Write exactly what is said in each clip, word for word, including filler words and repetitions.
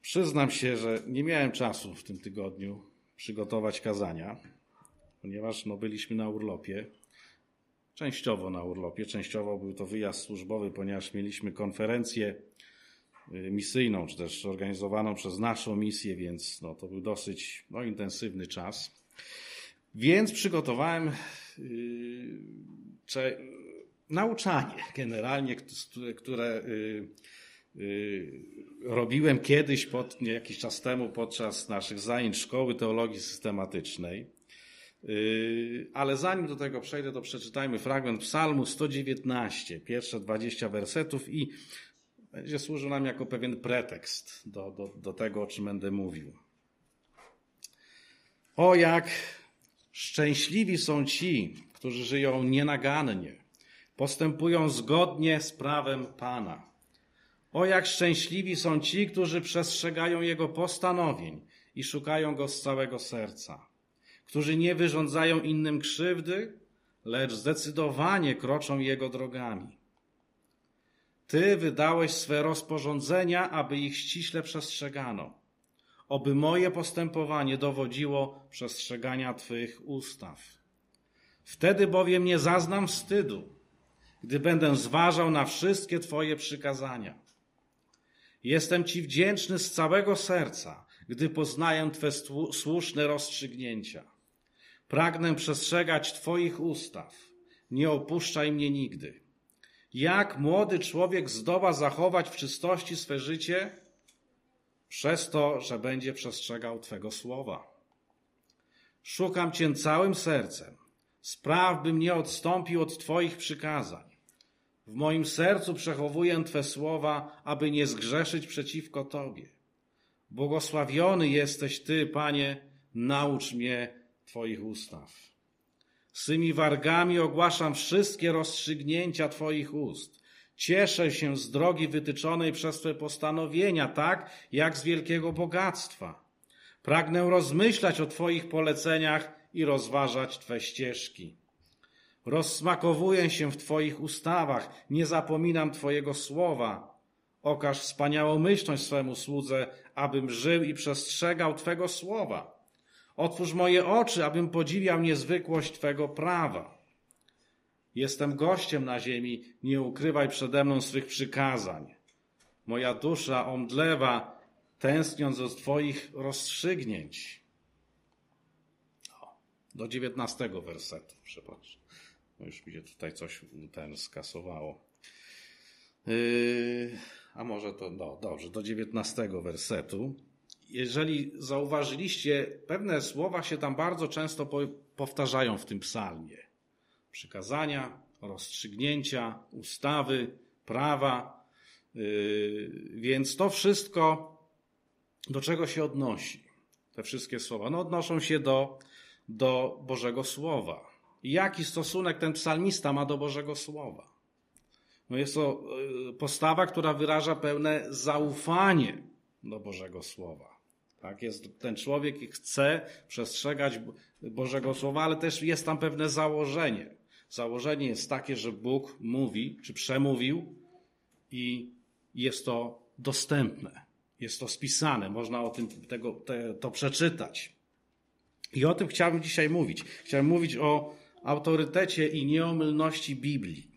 Przyznam się, że nie miałem czasu w tym tygodniu przygotować kazania, ponieważ no, byliśmy na urlopie, częściowo na urlopie, częściowo był to wyjazd służbowy, ponieważ mieliśmy konferencję misyjną, czy też organizowaną przez naszą misję, więc no, to był dosyć no, intensywny czas. Więc przygotowałem yy, cze, nauczanie generalnie, które, które yy, yy, robiłem kiedyś, pod, nie, jakiś czas temu podczas naszych zajęć Szkoły Teologii Systematycznej. Yy, ale zanim do tego przejdę, to przeczytajmy fragment Psalmu sto dziewiętnaście, pierwsze dwadzieścia wersetów i będzie służył nam jako pewien pretekst do, do, do tego, o czym będę mówił. O, jak szczęśliwi są ci, którzy żyją nienagannie, postępują zgodnie z prawem Pana. O, jak szczęśliwi są ci, którzy przestrzegają Jego postanowień i szukają Go z całego serca, którzy nie wyrządzają innym krzywdy, lecz zdecydowanie kroczą Jego drogami. Ty wydałeś swe rozporządzenia, aby ich ściśle przestrzegano. Oby moje postępowanie dowodziło przestrzegania Twych ustaw. Wtedy bowiem nie zaznam wstydu, gdy będę zważał na wszystkie Twoje przykazania. Jestem Ci wdzięczny z całego serca, gdy poznaję Twe słuszne rozstrzygnięcia. Pragnę przestrzegać Twoich ustaw. Nie opuszczaj mnie nigdy. Jak młody człowiek zdoła zachować w czystości swe życie? Przez to, że będzie przestrzegał Twego słowa. Szukam Cię całym sercem. Spraw, bym nie odstąpił od Twoich przykazań. W moim sercu przechowuję Twe słowa, aby nie zgrzeszyć przeciwko Tobie. Błogosławiony jesteś Ty, Panie, naucz mnie Twoich ustaw. Swymi wargami ogłaszam wszystkie rozstrzygnięcia Twoich ust. Cieszę się z drogi wytyczonej przez Twe postanowienia, tak jak z wielkiego bogactwa. Pragnę rozmyślać o Twoich poleceniach i rozważać Twe ścieżki. Rozsmakowuję się w Twoich ustawach, nie zapominam Twojego słowa. Okaż wspaniałomyślność swemu słudze, abym żył i przestrzegał Twego słowa. Otwórz moje oczy, abym podziwiał niezwykłość Twego prawa. Jestem gościem na ziemi, nie ukrywaj przede mną swych przykazań. Moja dusza omdlewa, tęskniąc do Twoich rozstrzygnięć. O, do dziewiętnastego wersetu, przepraszam. No już mi się tutaj coś ten skasowało. Yy, a może to, no dobrze, do dziewiętnastego wersetu. Jeżeli zauważyliście, pewne słowa się tam bardzo często powtarzają w tym psalmie. Przykazania, rozstrzygnięcia, ustawy, prawa. Więc to wszystko do czego się odnosi? Te wszystkie słowa. No odnoszą się do, do Bożego Słowa. I jaki stosunek ten psalmista ma do Bożego Słowa? No jest to postawa, która wyraża pełne zaufanie do Bożego Słowa. Tak, jest ten człowiek i chce przestrzegać Bożego Słowa, ale też jest tam pewne założenie. Założenie jest takie, że Bóg mówi, czy przemówił i jest to dostępne. Jest to spisane, można o tym tego, te, to przeczytać. I o tym chciałbym dzisiaj mówić. Chciałbym mówić o autorytecie i nieomylności Biblii.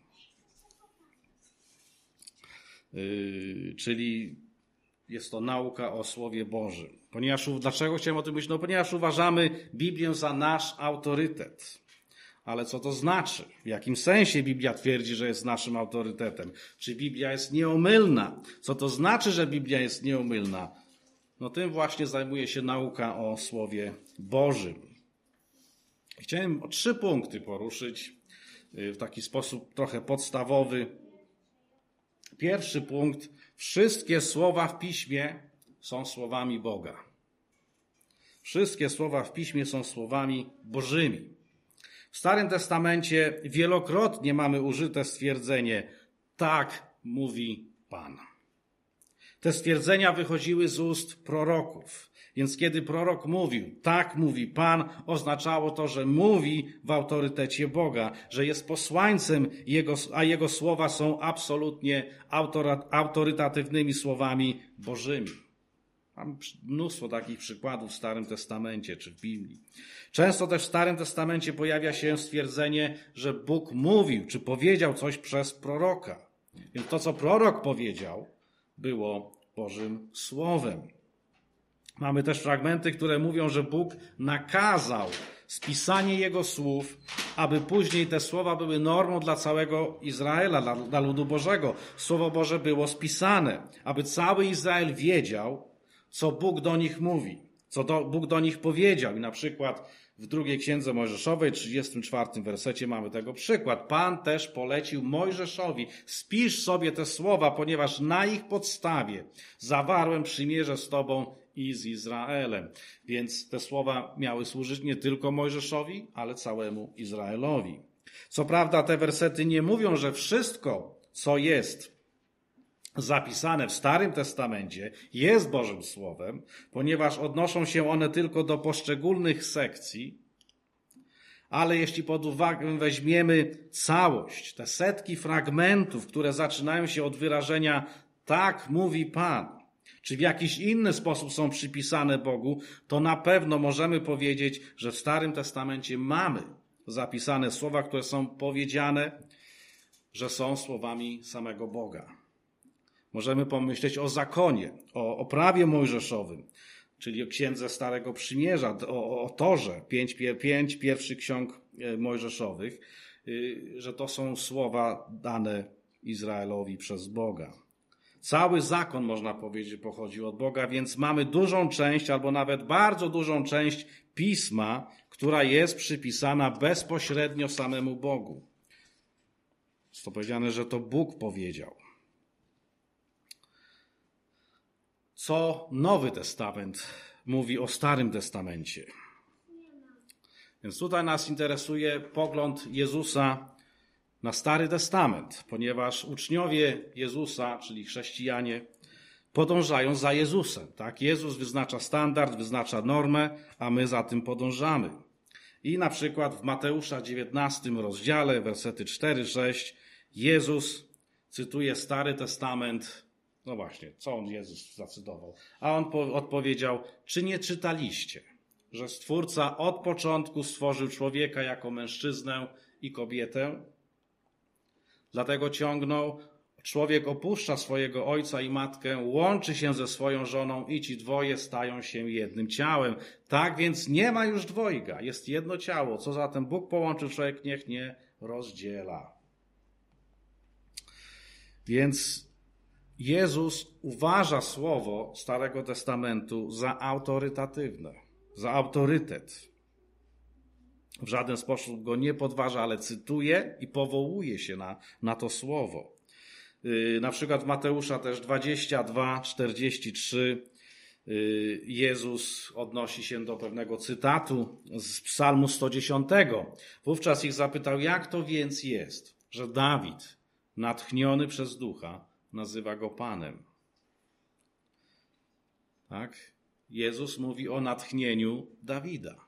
Yy, czyli jest to nauka o Słowie Bożym. Ponieważ, dlaczego chciałem o tym mówić? No ponieważ uważamy Biblię za nasz autorytet. Ale co to znaczy? W jakim sensie Biblia twierdzi, że jest naszym autorytetem? Czy Biblia jest nieomylna? Co to znaczy, że Biblia jest nieomylna? No tym właśnie zajmuje się nauka o Słowie Bożym. Chciałem o trzy punkty poruszyć w taki sposób trochę podstawowy. Pierwszy punkt. Wszystkie słowa w Piśmie są słowami Boga. Wszystkie słowa w Piśmie są słowami Bożymi. W Starym Testamencie wielokrotnie mamy użyte stwierdzenie tak mówi Pan. Te stwierdzenia wychodziły z ust proroków. Więc kiedy prorok mówił, tak mówi Pan, oznaczało to, że mówi w autorytecie Boga, że jest posłańcem, jego, a jego słowa są absolutnie autorytatywnymi słowami Bożymi. Mamy mnóstwo takich przykładów w Starym Testamencie czy w Biblii. Często też w Starym Testamencie pojawia się stwierdzenie, że Bóg mówił czy powiedział coś przez proroka. Więc to, co prorok powiedział, było Bożym Słowem. Mamy też fragmenty, które mówią, że Bóg nakazał spisanie Jego słów, aby później te słowa były normą dla całego Izraela, dla, dla ludu Bożego. Słowo Boże było spisane, aby cały Izrael wiedział, co Bóg do nich mówi, co do, Bóg do nich powiedział. I na przykład w drugiej Księdze Mojżeszowej, trzydziestym czwartym wersecie mamy tego przykład. Pan też polecił Mojżeszowi: spisz sobie te słowa, ponieważ na ich podstawie zawarłem przymierze z tobą i z Izraelem. Więc te słowa miały służyć nie tylko Mojżeszowi, ale całemu Izraelowi. Co prawda te wersety nie mówią, że wszystko, co jest zapisane w Starym Testamencie, jest Bożym Słowem, ponieważ odnoszą się one tylko do poszczególnych sekcji, ale jeśli pod uwagę weźmiemy całość, te setki fragmentów, które zaczynają się od wyrażenia tak mówi Pan, czy w jakiś inny sposób są przypisane Bogu, to na pewno możemy powiedzieć, że w Starym Testamencie mamy zapisane słowa, które są powiedziane, że są słowami samego Boga. Możemy pomyśleć o zakonie, o, o prawie mojżeszowym, czyli o Księdze Starego Przymierza, o, o Torze, pięć, pięć pierwszych ksiąg mojżeszowych, że to są słowa dane Izraelowi przez Boga. Cały zakon, można powiedzieć, pochodził od Boga, więc mamy dużą część, albo nawet bardzo dużą część Pisma, która jest przypisana bezpośrednio samemu Bogu. Jest to powiedziane, że to Bóg powiedział. Co Nowy Testament mówi o Starym Testamencie? Więc tutaj nas interesuje pogląd Jezusa na Stary Testament, ponieważ uczniowie Jezusa, czyli chrześcijanie, podążają za Jezusem. Tak? Jezus wyznacza standard, wyznacza normę, a my za tym podążamy. I na przykład w Mateusza dziewiętnastym rozdziale, wersety cztery sześć, Jezus cytuje Stary Testament. No właśnie, co on Jezus zacytował? A on po- odpowiedział: czy nie czytaliście, że Stwórca od początku stworzył człowieka jako mężczyznę i kobietę? Dlatego ciągnął: człowiek opuszcza swojego ojca i matkę, łączy się ze swoją żoną i ci dwoje stają się jednym ciałem. Tak więc nie ma już dwojga, jest jedno ciało. Co zatem Bóg połączył, człowiek niech nie rozdziela. Więc Jezus uważa słowo Starego Testamentu za autorytatywne, za autorytet. W żaden sposób go nie podważa, ale cytuje i powołuje się na, na to słowo. Yy, na przykład w Mateusza też dwadzieścia dwa czterdzieści trzy yy, Jezus odnosi się do pewnego cytatu z Psalmu sto dziesięć. Wówczas ich zapytał: jak to więc jest, że Dawid, natchniony przez Ducha, nazywa go Panem? Tak? Jezus mówi o natchnieniu Dawida.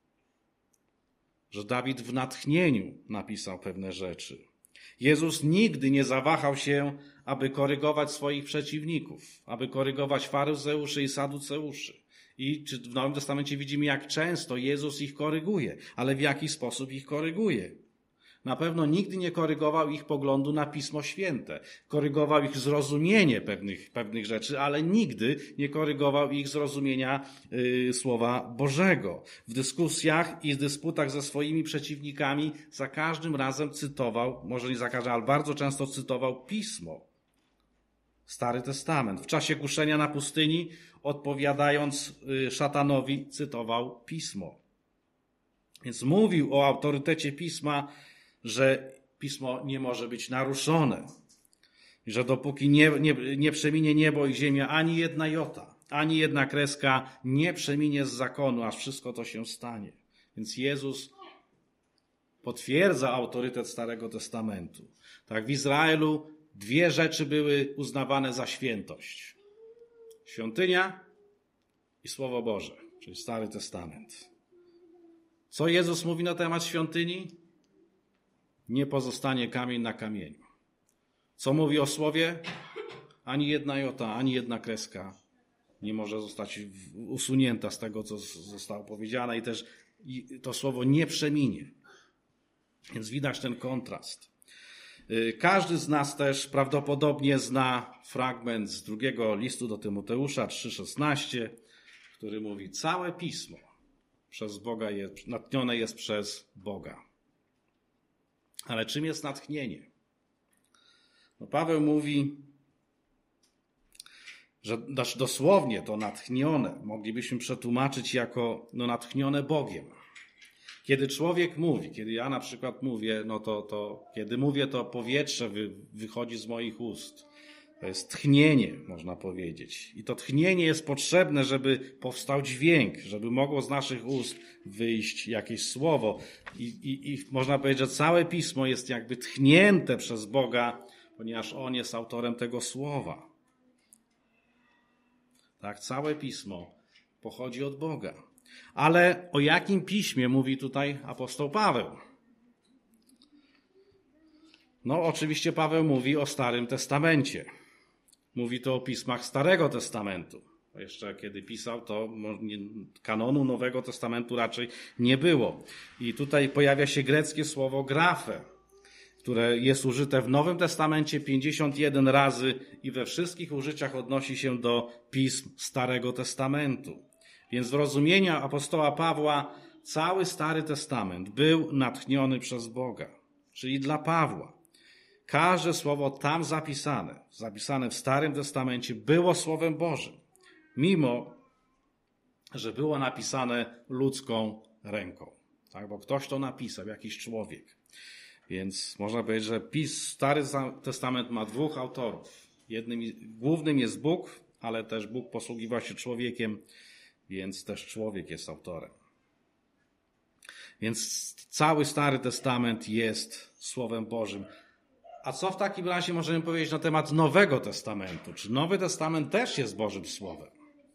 Że Dawid w natchnieniu napisał pewne rzeczy. Jezus nigdy nie zawahał się, aby korygować swoich przeciwników, aby korygować faryzeuszy i saduceuszy. I czy w Nowym Testamencie widzimy, jak często Jezus ich koryguje, ale w jaki sposób ich koryguje. Na pewno nigdy nie korygował ich poglądu na Pismo Święte. Korygował ich zrozumienie pewnych, pewnych rzeczy, ale nigdy nie korygował ich zrozumienia y, Słowa Bożego. W dyskusjach i w dysputach ze swoimi przeciwnikami za każdym razem cytował, może nie za każdym, ale bardzo często cytował Pismo. Stary Testament. W czasie kuszenia na pustyni, odpowiadając y, szatanowi, cytował Pismo. Więc mówił o autorytecie Pisma, że Pismo nie może być naruszone. I że dopóki nie, nie, nie przeminie niebo i ziemia, ani jedna jota, ani jedna kreska nie przeminie z zakonu, aż wszystko to się stanie. Więc Jezus potwierdza autorytet Starego Testamentu. Tak, w Izraelu dwie rzeczy były uznawane za świętość. Świątynia i Słowo Boże, czyli Stary Testament. Co Jezus mówi na temat świątyni? Nie pozostanie kamień na kamieniu. Co mówi o słowie? Ani jedna jota, ani jedna kreska nie może zostać usunięta z tego, co zostało powiedziane i też to słowo nie przeminie. Więc widać ten kontrast. Każdy z nas też prawdopodobnie zna fragment z drugiego listu do Tymoteusza trzy szesnaście, który mówi: całe Pismo przez Boga jest, natchnione jest przez Boga. Ale czym jest natchnienie? No Paweł mówi, że dosłownie to natchnione moglibyśmy przetłumaczyć jako no, natchnione Bogiem. Kiedy człowiek mówi, kiedy ja na przykład mówię, no to, to kiedy mówię, to powietrze wy, wychodzi z moich ust. To jest tchnienie, można powiedzieć. I to tchnienie jest potrzebne, żeby powstał dźwięk, żeby mogło z naszych ust wyjść jakieś słowo. I, i, i można powiedzieć, że całe Pismo jest jakby tchnięte przez Boga, ponieważ On jest autorem tego słowa. Tak, całe Pismo pochodzi od Boga. Ale o jakim piśmie mówi tutaj apostoł Paweł? No oczywiście Paweł mówi o Starym Testamencie. Mówi to o pismach Starego Testamentu. Jeszcze kiedy pisał, to kanonu Nowego Testamentu raczej nie było. I tutaj pojawia się greckie słowo grafę, które jest użyte w Nowym Testamencie pięćdziesiąt jeden razy i we wszystkich użyciach odnosi się do pism Starego Testamentu. Więc w rozumieniu apostoła Pawła cały Stary Testament był natchniony przez Boga, czyli dla Pawła. Każde słowo tam zapisane, zapisane w Starym Testamencie było Słowem Bożym, mimo że było napisane ludzką ręką. Tak, bo ktoś to napisał, jakiś człowiek. Więc można powiedzieć, że pis, Stary Testament ma dwóch autorów. Jednym, głównym jest Bóg, ale też Bóg posługiwał się człowiekiem, więc też człowiek jest autorem. Więc cały Stary Testament jest Słowem Bożym. A co w takim razie możemy powiedzieć na temat Nowego Testamentu? Czy Nowy Testament też jest Bożym Słowem?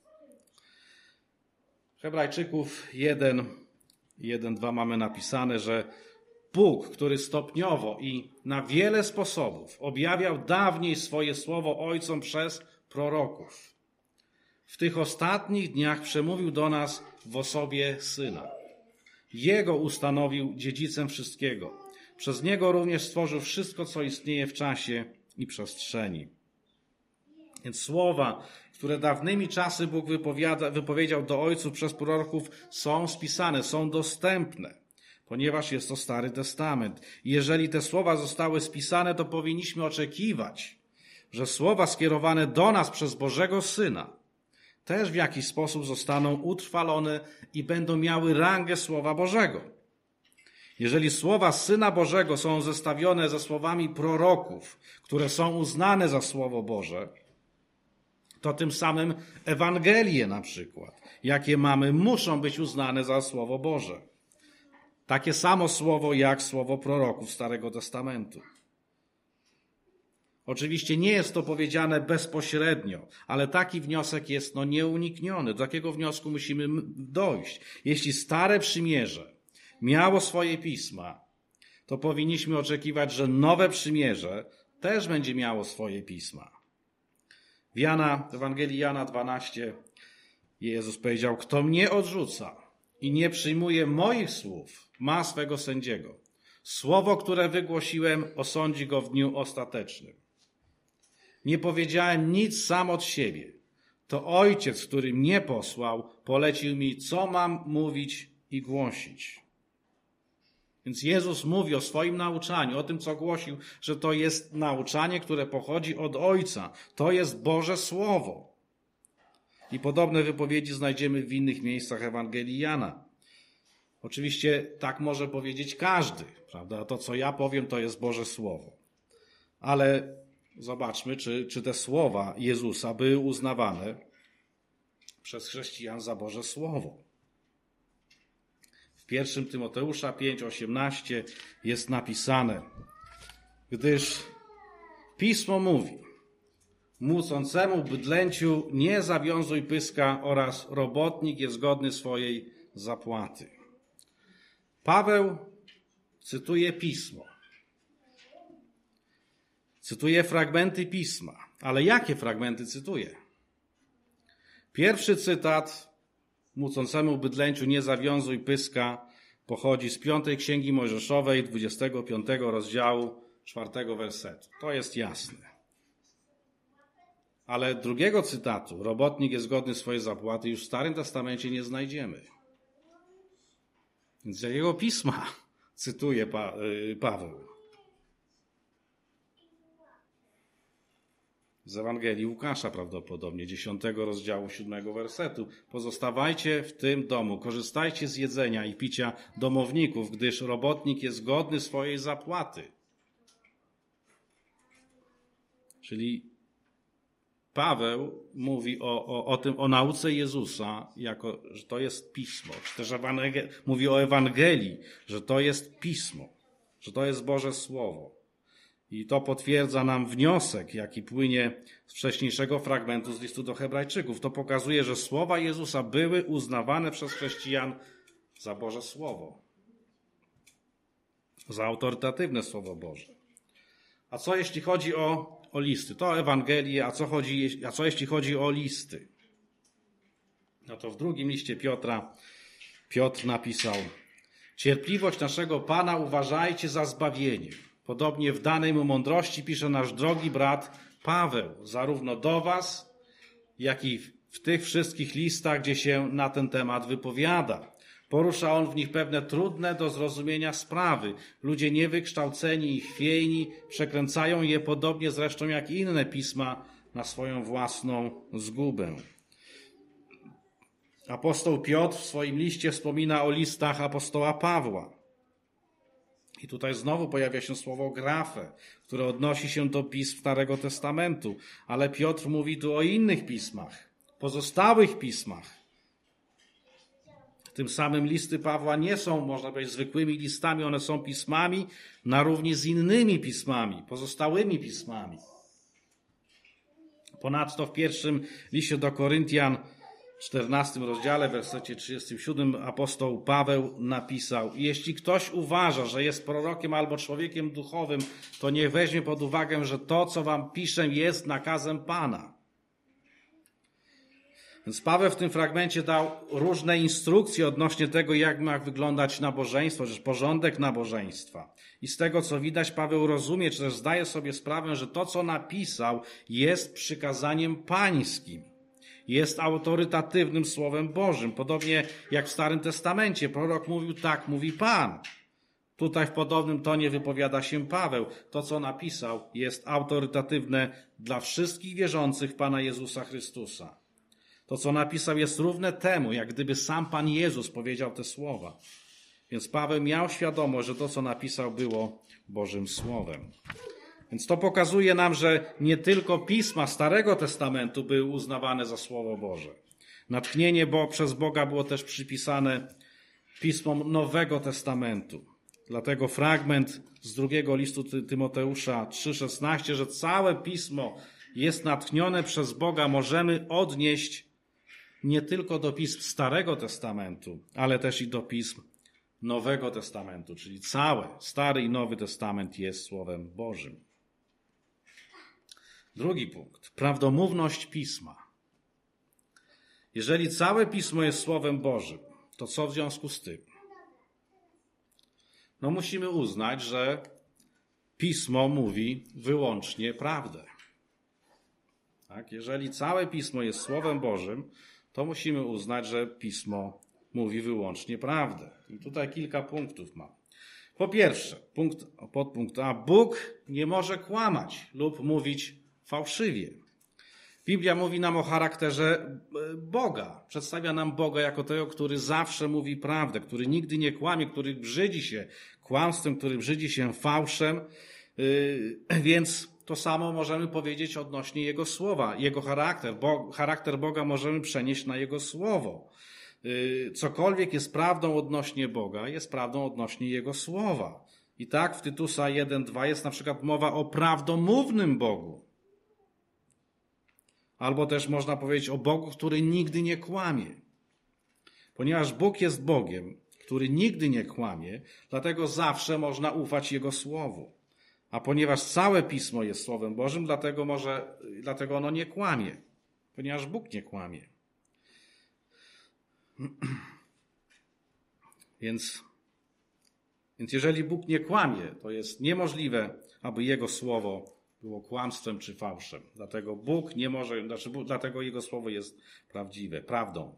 Hebrajczyków jeden, jeden, dwa mamy napisane, że Bóg, który stopniowo i na wiele sposobów objawiał dawniej swoje słowo ojcom przez proroków, w tych ostatnich dniach przemówił do nas w osobie Syna. Jego ustanowił dziedzicem wszystkiego. Przez Niego również stworzył wszystko, co istnieje w czasie i przestrzeni. Więc słowa, które dawnymi czasy Bóg wypowiedział do ojców przez proroków, są spisane, są dostępne, ponieważ jest to Stary Testament. I jeżeli te słowa zostały spisane, to powinniśmy oczekiwać, że słowa skierowane do nas przez Bożego Syna też w jakiś sposób zostaną utrwalone i będą miały rangę Słowa Bożego. Jeżeli słowa Syna Bożego są zestawione ze słowami proroków, które są uznane za Słowo Boże, to tym samym Ewangelie na przykład, jakie mamy, muszą być uznane za Słowo Boże. Takie samo słowo jak słowo proroków Starego Testamentu. Oczywiście nie jest to powiedziane bezpośrednio, ale taki wniosek jest no nieunikniony. Do takiego wniosku musimy dojść. Jeśli Stare Przymierze miało swoje pisma, to powinniśmy oczekiwać, że Nowe Przymierze też będzie miało swoje pisma. W Jana, w Ewangelii Jana dwanaście Jezus powiedział: kto mnie odrzuca i nie przyjmuje moich słów, ma swego sędziego. Słowo, które wygłosiłem, osądzi go w dniu ostatecznym. Nie powiedziałem nic sam od siebie. To Ojciec, który mnie posłał, polecił mi, co mam mówić i głosić. Więc Jezus mówi o swoim nauczaniu, o tym, co głosił, że to jest nauczanie, które pochodzi od Ojca. To jest Boże Słowo. I podobne wypowiedzi znajdziemy w innych miejscach Ewangelii Jana. Oczywiście tak może powiedzieć każdy, prawda? To, co ja powiem, to jest Boże Słowo. Ale zobaczmy, czy, czy te słowa Jezusa były uznawane przez chrześcijan za Boże Słowo. W pierwszym Tymoteusza pięć osiemnaście jest napisane: gdyż Pismo mówi: mucącemu bydlęciu nie zawiązuj pyska oraz robotnik jest godny swojej zapłaty. Paweł cytuje Pismo. Cytuje fragmenty Pisma. Ale jakie fragmenty cytuje? Pierwszy cytat mucącemu bydlęciu nie zawiązuj pyska pochodzi z piątej Księgi Mojżeszowej, dwudziestego piątego rozdziału, czwartego wersetu. To jest jasne. Ale drugiego cytatu, robotnik jest godny swojej zapłaty, już w Starym Testamencie nie znajdziemy. Więc z jakiego pisma cytuje pa, yy, Paweł? Z Ewangelii Łukasza prawdopodobnie, dziesiątego rozdziału, siódmego wersetu. Pozostawajcie w tym domu, korzystajcie z jedzenia i picia domowników, gdyż robotnik jest godny swojej zapłaty. Czyli Paweł mówi o, o, o tym, o nauce Jezusa, jako, że to jest Pismo. Czy też Ewangel- mówi o Ewangelii, że to jest Pismo, że to jest Boże Słowo. I to potwierdza nam wniosek, jaki płynie z wcześniejszego fragmentu z listu do Hebrajczyków. To pokazuje, że słowa Jezusa były uznawane przez chrześcijan za Boże Słowo. Za autorytatywne Słowo Boże. A co jeśli chodzi o, o listy? To Ewangelie, a co, chodzi, a co jeśli chodzi o listy? No to w drugim liście Piotra Piotr napisał: cierpliwość naszego Pana uważajcie za zbawienie. Podobnie w danej mu mądrości pisze nasz drogi brat Paweł, zarówno do was, jak i w tych wszystkich listach, gdzie się na ten temat wypowiada. Porusza on w nich pewne trudne do zrozumienia sprawy. Ludzie niewykształceni i chwiejni przekręcają je podobnie zresztą jak inne pisma na swoją własną zgubę. Apostoł Piotr w swoim liście wspomina o listach apostoła Pawła. I tutaj znowu pojawia się słowo grafę, które odnosi się do pism Starego Testamentu. Ale Piotr mówi tu o innych pismach, pozostałych pismach. Tym samym listy Pawła nie są, można powiedzieć, zwykłymi listami, one są pismami na równi z innymi pismami, pozostałymi pismami. Ponadto w pierwszym liście do Koryntian, w czternastym rozdziale, w wersecie trzydziestym siódmym apostoł Paweł napisał: jeśli ktoś uważa, że jest prorokiem albo człowiekiem duchowym, to niech weźmie pod uwagę, że to, co wam piszę, jest nakazem Pana. Więc Paweł w tym fragmencie dał różne instrukcje odnośnie tego, jak ma wyglądać nabożeństwo, czy porządek nabożeństwa. I z tego, co widać, Paweł rozumie, czy też zdaje sobie sprawę, że to, co napisał, jest przykazaniem pańskim. Jest autorytatywnym Słowem Bożym. Podobnie jak w Starym Testamencie. Prorok mówił: tak mówi Pan. Tutaj w podobnym tonie wypowiada się Paweł. To, co napisał, jest autorytatywne dla wszystkich wierzących w Pana Jezusa Chrystusa. To, co napisał, jest równe temu, jak gdyby sam Pan Jezus powiedział te słowa. Więc Paweł miał świadomość, że to, co napisał, było Bożym Słowem. Więc to pokazuje nam, że nie tylko pisma Starego Testamentu były uznawane za Słowo Boże. Natchnienie bo przez Boga było też przypisane pismom Nowego Testamentu. Dlatego fragment z drugiego listu Tymoteusza trzy szesnaście, że całe pismo jest natchnione przez Boga, możemy odnieść nie tylko do pism Starego Testamentu, ale też i do pism Nowego Testamentu, czyli cały Stary i Nowy Testament jest Słowem Bożym. Drugi punkt. Prawdomówność Pisma. Jeżeli całe Pismo jest Słowem Bożym, to co w związku z tym? No musimy uznać, że Pismo mówi wyłącznie prawdę. Tak? Jeżeli całe Pismo jest Słowem Bożym, to musimy uznać, że Pismo mówi wyłącznie prawdę. I tutaj kilka punktów mam. Po pierwsze, punkt, podpunkt A. Bóg nie może kłamać lub mówić fałszywie. Biblia mówi nam o charakterze Boga. Przedstawia nam Boga jako tego, który zawsze mówi prawdę, który nigdy nie kłamie, który brzydzi się kłamstwem, który brzydzi się fałszem. Więc to samo możemy powiedzieć odnośnie Jego słowa, Jego charakter. Bo, charakter Boga możemy przenieść na Jego słowo. Cokolwiek jest prawdą odnośnie Boga, jest prawdą odnośnie Jego słowa. I tak w Tytusa jeden dwa jest na przykład mowa o prawdomównym Bogu. Albo też można powiedzieć o Bogu, który nigdy nie kłamie. Ponieważ Bóg jest Bogiem, który nigdy nie kłamie, dlatego zawsze można ufać Jego słowu. A ponieważ całe Pismo jest Słowem Bożym, dlatego, może, dlatego ono nie kłamie. Ponieważ Bóg nie kłamie. Więc, więc jeżeli Bóg nie kłamie, to jest niemożliwe, aby Jego słowo było kłamstwem czy fałszem. Dlatego Bóg nie może, znaczy Bóg, dlatego Jego słowo jest prawdziwe, prawdą.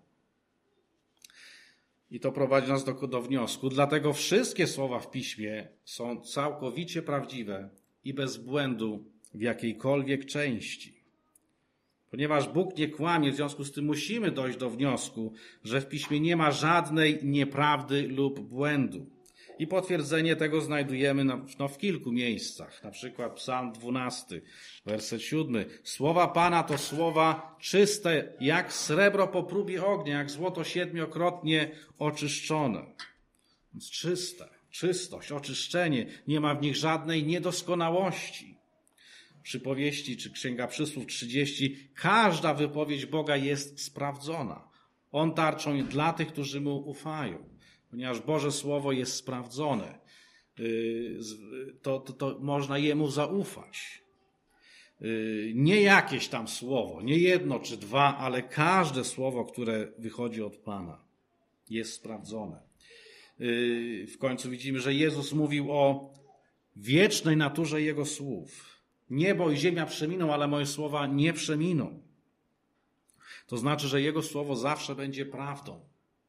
I to prowadzi nas do, do wniosku. Dlatego wszystkie słowa w Piśmie są całkowicie prawdziwe i bez błędu w jakiejkolwiek części. Ponieważ Bóg nie kłamie, w związku z tym musimy dojść do wniosku, że w Piśmie nie ma żadnej nieprawdy lub błędu. I potwierdzenie tego znajdujemy na, no, w kilku miejscach. Na przykład Psalm dwunasty, werset siódmy. Słowa Pana to słowa czyste, jak srebro po próbie ognia, jak złoto siedmiokrotnie oczyszczone. Więc czyste, czystość, oczyszczenie. Nie ma w nich żadnej niedoskonałości. Przypowieści czy Księga Przysłów trzydzieści. Każda wypowiedź Boga jest sprawdzona. On tarczą dla tych, którzy Mu ufają. Ponieważ Boże Słowo jest sprawdzone, to, to, to można Jemu zaufać. Nie jakieś tam słowo, nie jedno czy dwa, ale każde słowo, które wychodzi od Pana, jest sprawdzone. W końcu widzimy, że Jezus mówił o wiecznej naturze Jego słów. Niebo i ziemia przeminą, ale moje słowa nie przeminą. To znaczy, że Jego słowo zawsze będzie prawdą.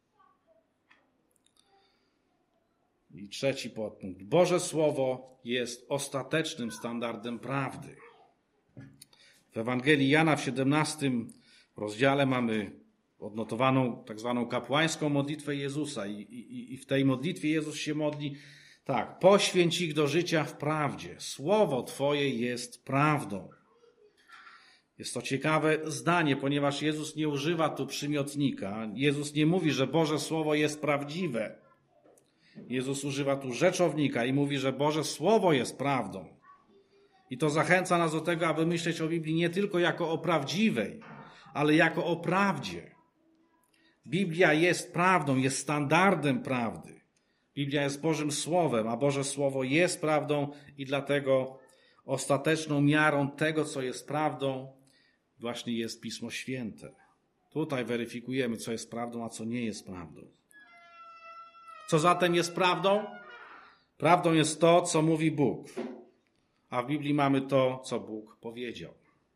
I trzeci podpunkt. Boże Słowo jest ostatecznym standardem prawdy. W Ewangelii Jana w siedemnastym rozdziale mamy odnotowaną tak zwaną kapłańską modlitwę Jezusa i, i, i w tej modlitwie Jezus się modli tak. Poświęć ich do życia w prawdzie. Słowo Twoje jest prawdą. Jest to ciekawe zdanie, ponieważ Jezus nie używa tu przymiotnika. Jezus nie mówi, że Boże Słowo jest prawdziwe. Jezus używa tu rzeczownika i mówi, że Boże Słowo jest prawdą. I to zachęca nas do tego, aby myśleć o Biblii nie tylko jako o prawdziwej, ale jako o prawdzie. Biblia jest prawdą, jest standardem prawdy. Biblia jest Bożym Słowem, a Boże Słowo jest prawdą i dlatego ostateczną miarą tego, co jest prawdą, właśnie jest Pismo Święte. Tutaj weryfikujemy, co jest prawdą, a co nie jest prawdą. Co zatem jest prawdą? Prawdą jest to, co mówi Bóg. A w Biblii mamy to, co Bóg powiedział.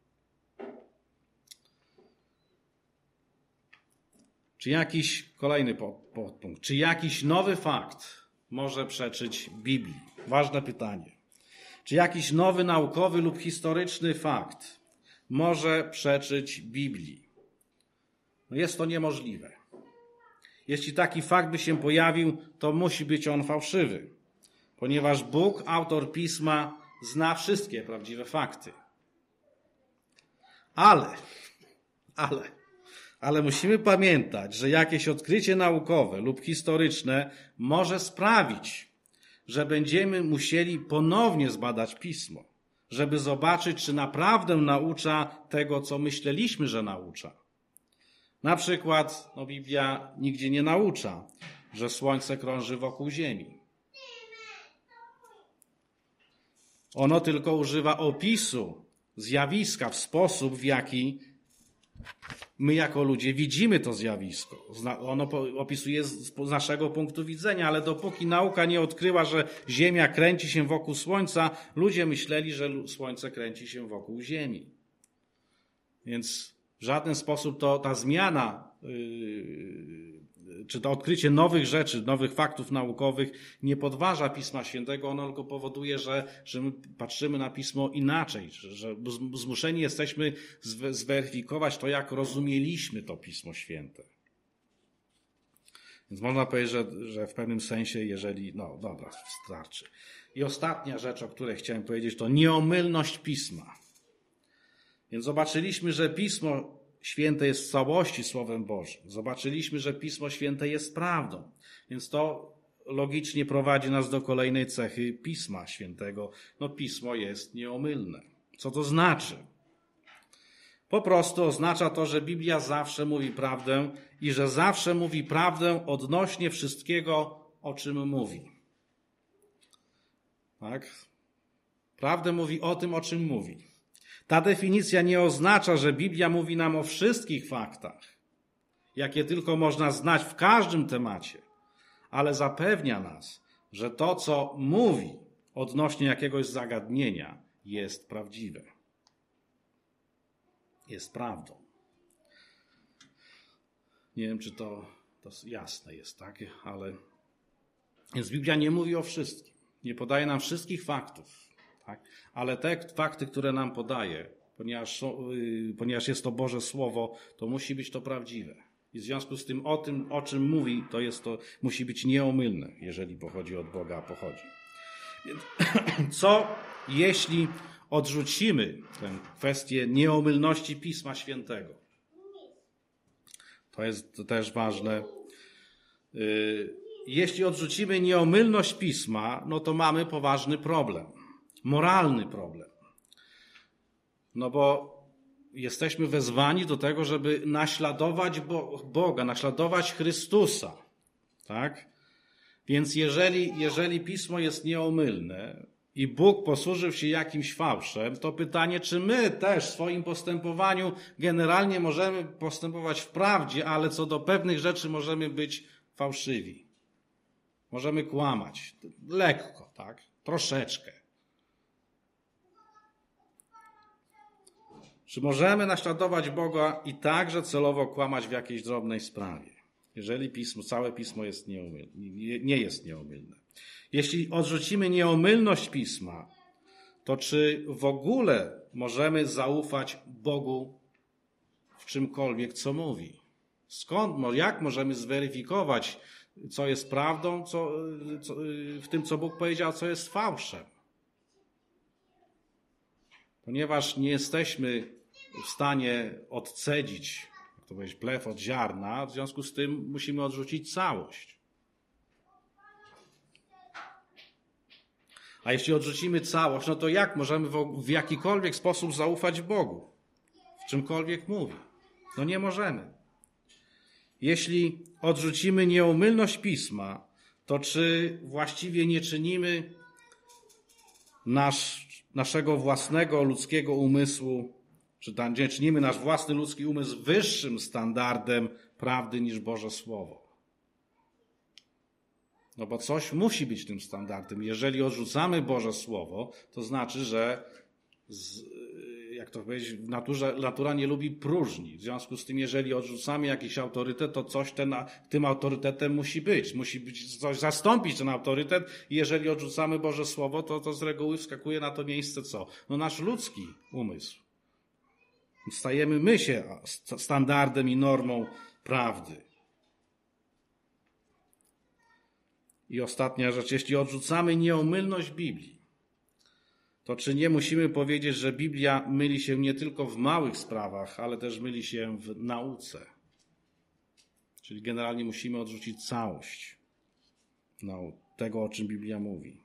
Czy jakiś, kolejny podpunkt, czy jakiś nowy fakt może przeczyć Biblii? Ważne pytanie. Czy jakiś nowy naukowy lub historyczny fakt może przeczyć Biblii? No jest to niemożliwe. Jeśli taki fakt by się pojawił, to musi być on fałszywy, ponieważ Bóg, autor Pisma, zna wszystkie prawdziwe fakty. Ale, ale, ale musimy pamiętać, że jakieś odkrycie naukowe lub historyczne może sprawić, że będziemy musieli ponownie zbadać Pismo, żeby zobaczyć, czy naprawdę naucza tego, co myśleliśmy, że naucza. Na przykład no Biblia nigdzie nie naucza, że Słońce krąży wokół Ziemi. Ono tylko używa opisu zjawiska w sposób, w jaki my jako ludzie widzimy to zjawisko. Ono opisuje z naszego punktu widzenia, ale dopóki nauka nie odkryła, że Ziemia kręci się wokół Słońca, ludzie myśleli, że Słońce kręci się wokół Ziemi. Więc w żaden sposób to ta zmiana, yy, czy to odkrycie nowych rzeczy, nowych faktów naukowych nie podważa Pisma Świętego, ono tylko powoduje, że, że my patrzymy na Pismo inaczej, że, że zmuszeni jesteśmy zweryfikować to, jak rozumieliśmy to Pismo Święte. Więc można powiedzieć, że, że w pewnym sensie, jeżeli... No dobra, starczy. I ostatnia rzecz, o której chciałem powiedzieć, to nieomylność Pisma. Więc zobaczyliśmy, że Pismo Święte jest w całości Słowem Bożym. Zobaczyliśmy, że Pismo Święte jest prawdą. Więc to logicznie prowadzi nas do kolejnej cechy Pisma Świętego. No Pismo jest nieomylne. Co to znaczy? Po prostu oznacza to, że Biblia zawsze mówi prawdę i że zawsze mówi prawdę odnośnie wszystkiego, o czym mówi. Tak? Prawdę mówi o tym, o czym mówi. Ta definicja nie oznacza, że Biblia mówi nam o wszystkich faktach jakie tylko można znać w każdym temacie, ale zapewnia nas, że to, co mówi odnośnie jakiegoś zagadnienia, jest prawdziwe. Jest prawdą. Nie wiem, czy to, to jasne jest, tak? Ale więc Biblia nie mówi o wszystkim. Nie podaje nam wszystkich faktów, tak? Ale te fakty, które nam podaje, ponieważ, ponieważ jest to Boże Słowo, to musi być to prawdziwe. I w związku z tym o tym, o czym mówi, to jest to, musi być nieomylne, jeżeli pochodzi od Boga, a pochodzi. Więc co jeśli odrzucimy tę kwestię nieomylności Pisma Świętego? To jest też ważne. Jeśli odrzucimy nieomylność Pisma, no to mamy poważny problem. Moralny problem. No bo jesteśmy wezwani do tego, żeby naśladować Boga, naśladować Chrystusa. Tak? Więc jeżeli, jeżeli Pismo jest nieomylne i Bóg posłużył się jakimś fałszem, to pytanie, czy my też w swoim postępowaniu generalnie możemy postępować w prawdzie, ale co do pewnych rzeczy możemy być fałszywi. Możemy kłamać. Lekko, tak? Troszeczkę. Czy możemy naśladować Boga i także celowo kłamać w jakiejś drobnej sprawie, jeżeli pismo, całe Pismo jest nieomylne, nie jest nieomylne? Jeśli odrzucimy nieomylność Pisma, to czy w ogóle możemy zaufać Bogu w czymkolwiek, co mówi? Skąd, jak możemy zweryfikować, co jest prawdą, co, co, w tym, co Bóg powiedział, co jest fałszem? Ponieważ nie jesteśmy w stanie odcedzić, jak to powiedzieć, plew od ziarna, w związku z tym musimy odrzucić całość. A jeśli odrzucimy całość, no to jak możemy w, w jakikolwiek sposób zaufać Bogu? W czymkolwiek mówi? No nie możemy. Jeśli odrzucimy nieomylność Pisma, to czy właściwie nie czynimy nasz, naszego własnego ludzkiego umysłu, czy tam, nie czynimy nasz własny ludzki umysł wyższym standardem prawdy niż Boże Słowo? No bo coś musi być tym standardem. Jeżeli odrzucamy Boże Słowo, to znaczy, że z, jak to powiedzieć, w naturze, natura nie lubi próżni. W związku z tym, jeżeli odrzucamy jakiś autorytet, to coś ten, tym autorytetem musi być. Musi być coś zastąpić ten autorytet. I jeżeli odrzucamy Boże Słowo, to, to z reguły wskakuje na to miejsce co? No nasz ludzki umysł. Stajemy my się standardem i normą prawdy. I ostatnia rzecz, jeśli odrzucamy nieomylność Biblii, to czy nie musimy powiedzieć, że Biblia myli się nie tylko w małych sprawach, ale też myli się w nauce? Czyli generalnie musimy odrzucić całość tego, o czym Biblia mówi.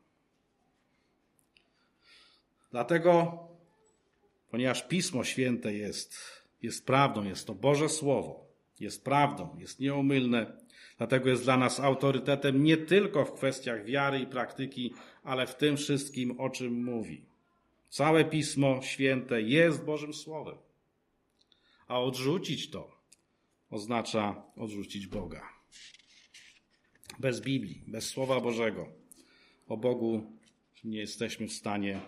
Dlatego, ponieważ Pismo Święte jest, jest prawdą, jest to Boże Słowo, jest prawdą, jest nieomylne, dlatego jest dla nas autorytetem nie tylko w kwestiach wiary i praktyki, ale w tym wszystkim, o czym mówi. Całe Pismo Święte jest Bożym Słowem. A odrzucić to oznacza odrzucić Boga. Bez Biblii, bez Słowa Bożego o Bogu nie jesteśmy w stanie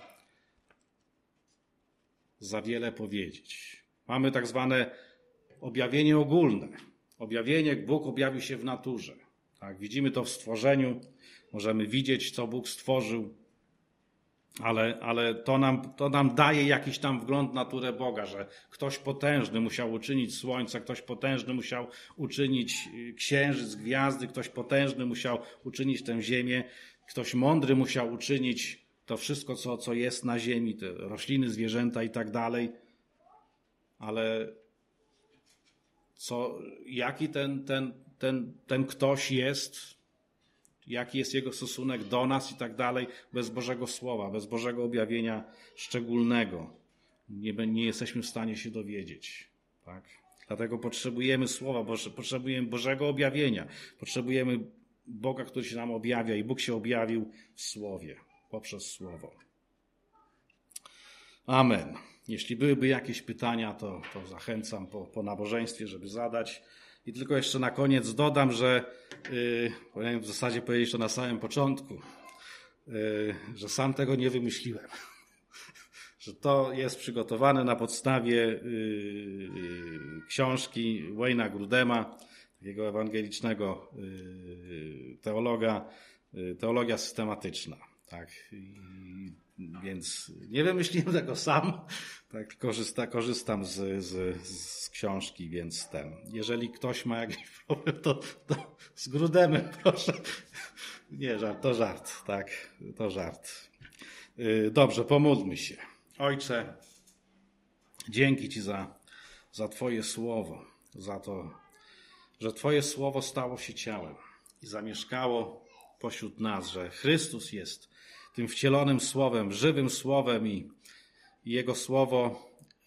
za wiele powiedzieć. Mamy tak zwane objawienie ogólne. Objawienie, Bóg objawił się w naturze. Tak, widzimy to w stworzeniu, możemy widzieć, co Bóg stworzył, ale, ale to, nam, to nam daje jakiś tam wgląd w naturę Boga, że ktoś potężny musiał uczynić słońce, ktoś potężny musiał uczynić księżyc, gwiazdy, ktoś potężny musiał uczynić tę ziemię, ktoś mądry musiał uczynić to wszystko, co, co jest na ziemi, te rośliny, zwierzęta i tak dalej, ale co, jaki ten, ten, ten, ten ktoś jest, jaki jest jego stosunek do nas i tak dalej, bez Bożego Słowa, bez Bożego objawienia szczególnego nie, nie jesteśmy w stanie się dowiedzieć. Tak? Dlatego potrzebujemy Słowa, Boże, potrzebujemy Bożego objawienia, potrzebujemy Boga, który się nam objawia i Bóg się objawił w Słowie, poprzez Słowo. Amen. Jeśli byłyby jakieś pytania, to, to zachęcam po, po nabożeństwie, żeby zadać. I tylko jeszcze na koniec dodam, że yy, powinienem w zasadzie powiedzieć to na samym początku, yy, że sam tego nie wymyśliłem. Że to jest przygotowane na podstawie yy, książki Wayne'a Grudema, takiego ewangelicznego yy, teologa, yy, teologia systematyczna. Tak. I, więc nie wymyśliłem tego sam, tak, korzysta, korzystam z, z, z książki, więc ten. Jeżeli ktoś ma jakiś problem, to, to z Grudemem, proszę. Nie, żart, to żart, tak, to żart. Yy, dobrze, pomódlmy się. Ojcze, dzięki Ci za, za Twoje słowo, za to, że Twoje słowo stało się ciałem i zamieszkało pośród nas, że Chrystus jest tym wcielonym słowem, żywym słowem i, i Jego słowo,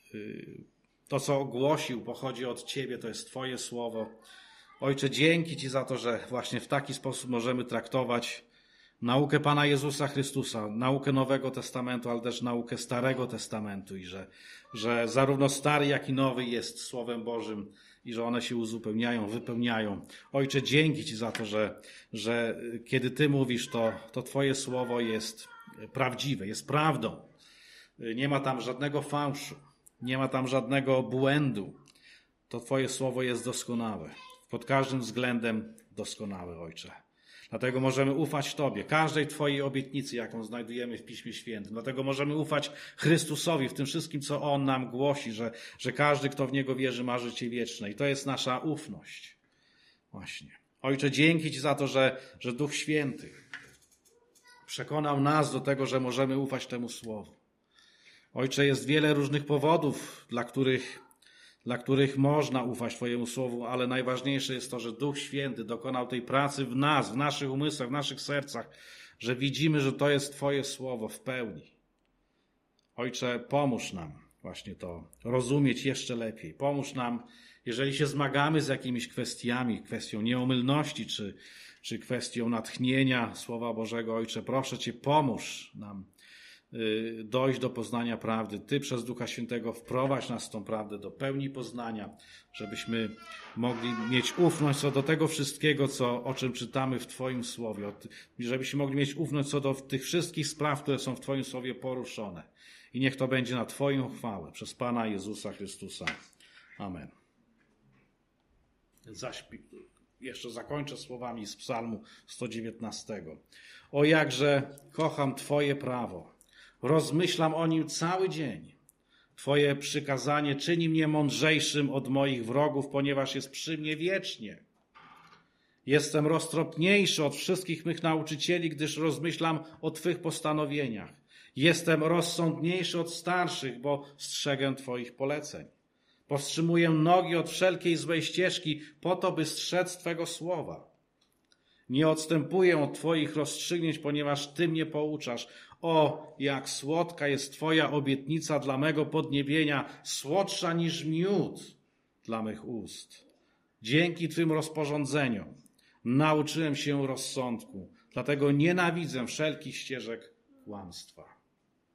to co ogłosił, pochodzi od Ciebie, to jest Twoje słowo. Ojcze, dzięki Ci za to, że właśnie w taki sposób możemy traktować naukę Pana Jezusa Chrystusa, naukę Nowego Testamentu, ale też naukę Starego Testamentu i że, że zarówno Stary, jak i Nowy jest Słowem Bożym i że one się uzupełniają, wypełniają. Ojcze, dzięki Ci za to, że, że kiedy Ty mówisz, to, to Twoje Słowo jest prawdziwe, jest prawdą. Nie ma tam żadnego fałszu, nie ma tam żadnego błędu. To Twoje Słowo jest doskonałe, pod każdym względem doskonałe, Ojcze. Dlatego możemy ufać Tobie, każdej Twojej obietnicy, jaką znajdujemy w Piśmie Świętym. Dlatego możemy ufać Chrystusowi w tym wszystkim, co On nam głosi, że, że każdy, kto w Niego wierzy, ma życie wieczne. I to jest nasza ufność. Właśnie. Ojcze, dzięki Ci za to, że, że Duch Święty przekonał nas do tego, że możemy ufać temu Słowu. Ojcze, jest wiele różnych powodów, dla których dla których można ufać Twojemu Słowu, ale najważniejsze jest to, że Duch Święty dokonał tej pracy w nas, w naszych umysłach, w naszych sercach, że widzimy, że to jest Twoje Słowo w pełni. Ojcze, pomóż nam właśnie to rozumieć jeszcze lepiej. Pomóż nam, jeżeli się zmagamy z jakimiś kwestiami, kwestią nieomylności, czy, czy kwestią natchnienia Słowa Bożego. Ojcze, proszę Cię, pomóż nam dojść do poznania prawdy. Ty przez Ducha Świętego wprowadź nas w tą prawdę do pełni poznania, żebyśmy mogli mieć ufność co do tego wszystkiego, co, o czym czytamy w Twoim Słowie. Żebyśmy mogli mieć ufność co do tych wszystkich spraw, które są w Twoim Słowie poruszone. I niech to będzie na Twoją chwałę przez Pana Jezusa Chrystusa. Amen. Zaśpi... Jeszcze zakończę słowami z Psalmu sto dziewiętnastego. O jakże kocham Twoje prawo. Rozmyślam o nim cały dzień. Twoje przykazanie czyni mnie mądrzejszym od moich wrogów, ponieważ jest przy mnie wiecznie. Jestem roztropniejszy od wszystkich mych nauczycieli, gdyż rozmyślam o Twych postanowieniach. Jestem rozsądniejszy od starszych, bo strzegę Twoich poleceń. Powstrzymuję nogi od wszelkiej złej ścieżki, po to, by strzec Twego słowa. Nie odstępuję od Twoich rozstrzygnięć, ponieważ Ty mnie pouczasz. O, jak słodka jest Twoja obietnica dla mego podniebienia, słodsza niż miód dla mych ust. Dzięki Twym rozporządzeniom nauczyłem się rozsądku, dlatego nienawidzę wszelkich ścieżek kłamstwa.